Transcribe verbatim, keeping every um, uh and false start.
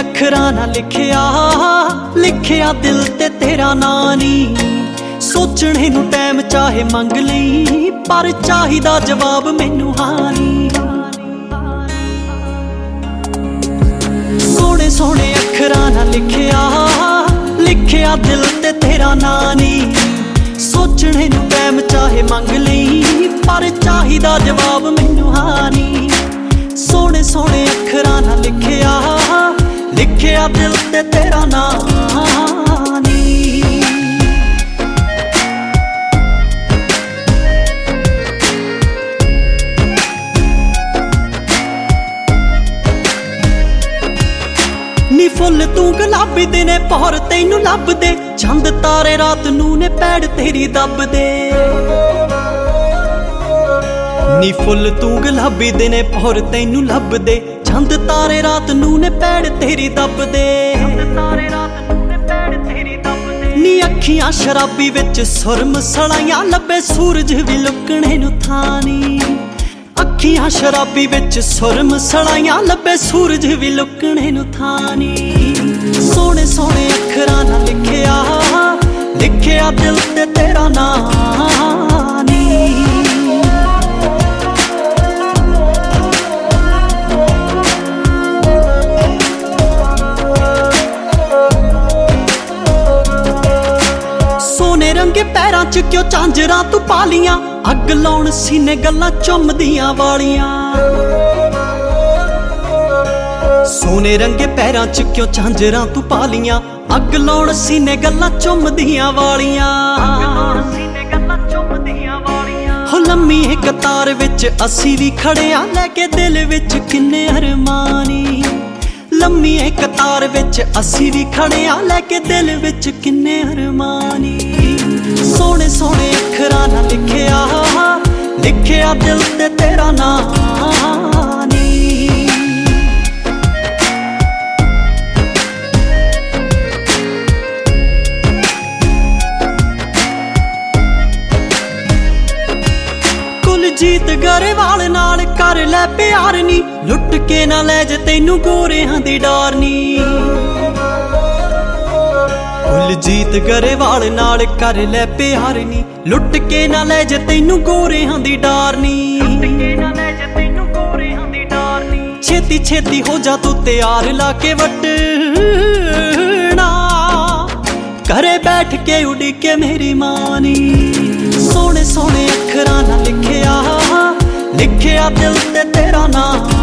ਅੱਖਰਾਂ ਨਾਲ ਲਿਖਿਆ ਲਿਖਿਆ ਦਿਲ ਤੇ ਤੇਰਾ ਨਾਂ ਨੀ। ਸੋਚਣੇ ਨੂੰ ਟਾਈਮ ਚਾਹੇ ਮੰਗ ਲਈ, ਪਰ ਚਾਹੀਦਾ ਜਵਾਬ ਮੈਨੂੰ ਹਾਂ ਨੀ। ਸੋਹਣੇ ਸੋਹਣੇ ਅੱਖਰਾਂ ਨਾਲ ਲਿਖਿਆ ਲਿਖਿਆ ਦਿਲ ਤੇ ਤੇਰਾ ਨਾਂ ਨੀ। ਸੋਚਣੇ ਨੂੰ ਟਾਈਮ ਚਾਹੇ ਮੰਗ ਲਈ, ਪਰ ਚਾਹੀਦਾ ਜਵਾਬ ਮੈਨੂੰ ਹਾਂ ਨੀ। ਸੋਹਣੇ ਸੋਹਣੇ ਅੱਖਰਾਂ ਨਾਲ ਲਿਖਿਆ ਲਿਖਿਆ ਦਿਲ ਤੇ ਤੇਰਾ ਨਾਂ ਨੀ। ਨੀ ਫੁੱਲ ਤੂੰ ਗੁਲਾਬੀ ਦੇ ਨੇ ਪੌਰ ਤੈਨੂੰ ਲੱਭਦੇ, ਚੰਦ ਤਾਰੇ ਰਾਤ ਨੂੰ ਨੇ ਪੈੜ ਤੇਰੀ ਦੱਬਦੇ। ਨੀ ਫੁੱਲ ਤੂੰ ਗੁਲਾਬੀ ਦੇ ਨੇ ਪੌਰ ਤੈਨੂੰ ਲੱਭਦੇ, ਚੰਦ ਤਾਰੇ ਰਾਤ ਨੂੰ ਨੇ ਪੈੜ ਤੇਰੀ ਦੱਬਦੇ। ਨੀ ਅੱਖੀਆਂ ਸ਼ਰਾਬੀ ਵਿੱਚ ਸੁਰਮ ਸਲਾਈਆਂ ਲੱਭੇ, ਸੂਰਜ ਵੀ ਲੁਕਣੇ ਨੂੰ ਥਾਂ ਨੀ। ਅੱਖੀਆਂ ਸ਼ਰਾਬੀ ਵਿੱਚ ਸੁਰਮ ਸਲਾਈਆਂ ਲੱਭੇ, ਸੂਰਜ ਵੀ ਲੁਕਣੇ ਨੂੰ ਥਾਂ ਨੀ। ਸੋਹਣੇ ਸੋਹਣੇ ਅੱਖਰਾਂ ਨਾਲ ਲਿਖਿਆ ਲਿਖਿਆ ਦਿਲ ਤੇ ਤੇਰਾ ਨਾਂ ਨੀ। ਸੋਨੇ ਰੰਗੇ ਪੈਰਾਂ ਚ ਕਿਉਂ ਝਾਂਜਰਾਂ ਤੂੰ ਪਾ ਲੀਆਂ, ਅੱਗ ਲਾਉਣ ਸੀਨੇ ਗੱਲਾਂ ਚੁੰਮਦੀਆਂ ਵਾਲੀਆਂ। ਸੋਨੇ ਰੰਗੇ ਪੈਰਾਂ ਚ ਕਿਉਂ ਝਾਂਜਰਾਂ ਤੂੰ ਪਾ ਲੀਆਂ, ਅੱਗ ਲਾਉਣ ਸੀਨੇ ਗੱਲਾਂ ਚੁੰਮਦੀਆਂ ਵਾਲੀਆਂ। ਹੋ ਲੰਮੀ ਇੱਕ ਕਤਾਰ ਵਿੱਚ ਅਸੀਂ ਵੀ ਖੜਿਆ, ਲੈ ਕੇ ਦਿਲ ਵਿੱਚ ਕਿੰਨੇ ਅਰਮਾਨੀ। ਲੰਮੀ ਇੱਕ ਕਤਾਰ ਵਿੱਚ ਅਸੀਂ ਵੀ ਖੜਿਆ, ਲੈ ਕੇ ਦਿਲ ਵਿੱਚ ਕਿੰਨੇ ਅਰਮਾਨੀ। ਸੋਹਣੇ ਸੋਹਣੇ ਅੱਖਰਾਂ ਨਾਲ ਲਿਖਿਆ ਲਿਖਿਆ ਦਿਲ ਤੇ ਤੇਰਾ ਨਾਂ ਨੀ। ਕੁਲਜੀਤ ਗਰੇਵਾਲ ਨਾਲ ਕਰ ਲੈ ਪਿਆਰ ਨੀ, ਲੁੱਟ ਕੇ ਨਾ ਲੈ ਜੇ ਤੈਨੂੰ ਗੋਰਿਆਂ ਦੀ ਡਾਰ ਨੀ। ਕੁਲਜੀਤ ਗਰੇਵਾਲ ਨਾਲ ਕਰ ਲੈ ਪਿਆਰ ਨੀ, ਲੁੱਟ ਕੇ ਨਾ ਲੈ ਜੇ ਤੈਨੂੰ ਗੋਰਿਆਂ ਦੀ ਡਾਰ ਨੀ। ਛੇਤੀ ਛੇਤੀ ਹੋ ਜਾ ਤੂੰ ਤਿਆਰ, ਲਾ ਕੇ ਵੱਟਣਾ ਘਰੇ ਬੈਠ ਕੇ ਉਡੀਕੇ ਮੇਰੀ ਮਾਂ ਨੀ। ਸੋਹਣੇ ਸੋਹਣੇ ਅੱਖਰਾਂ ਨਾਲ ਲਿਖਿਆ ਲਿਖਿਆ ਦਿਲ ਤੇ ਤੇਰਾ ਨਾਂ